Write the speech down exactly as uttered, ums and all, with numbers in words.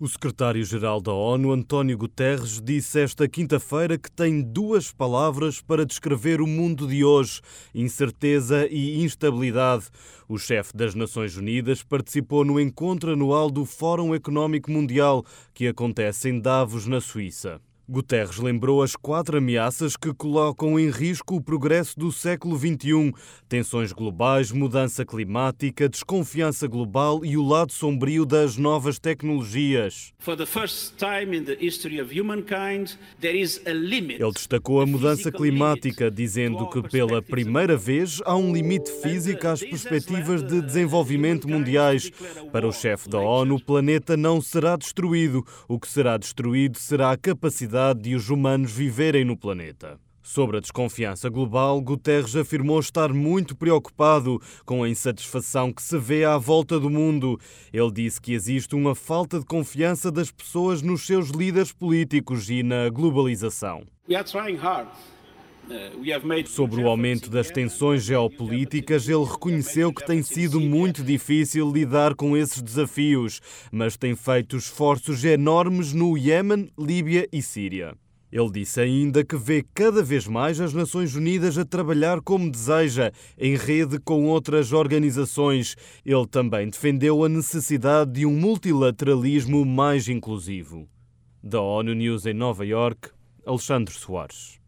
O secretário-geral da ONU, António Guterres, disse esta quinta-feira que tem duas palavras para descrever o mundo de hoje: incerteza e instabilidade. O chefe das Nações Unidas participou no encontro anual do Fórum Económico Mundial, que acontece em Davos, na Suíça. Guterres lembrou as quatro ameaças que colocam em risco o progresso do século vinte e um: tensões globais, mudança climática, desconfiança global e o lado sombrio das novas tecnologias. Ele destacou a mudança climática, dizendo que pela primeira vez há um limite físico às perspectivas de desenvolvimento mundiais. Para o chefe da ONU, o planeta não será destruído. O que será destruído será a capacidade de os humanos viverem no planeta. Sobre a desconfiança global, Guterres afirmou estar muito preocupado com a insatisfação que se vê à volta do mundo. Ele disse que existe uma falta de confiança das pessoas nos seus líderes políticos e na globalização. Sobre o aumento das tensões geopolíticas, ele reconheceu que tem sido muito difícil lidar com esses desafios, mas tem feito esforços enormes no Iêmen, Líbia e Síria. Ele disse ainda que vê cada vez mais as Nações Unidas a trabalhar como deseja, em rede com outras organizações. Ele também defendeu a necessidade de um multilateralismo mais inclusivo. Da ONU News em Nova Iorque, Alexandre Soares.